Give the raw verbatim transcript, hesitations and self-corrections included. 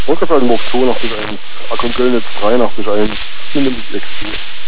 wollte gerade sagen, Mach zweiundachtzig eins. Akon Göllnitz dreiundachtzig eins. Mindestens X P.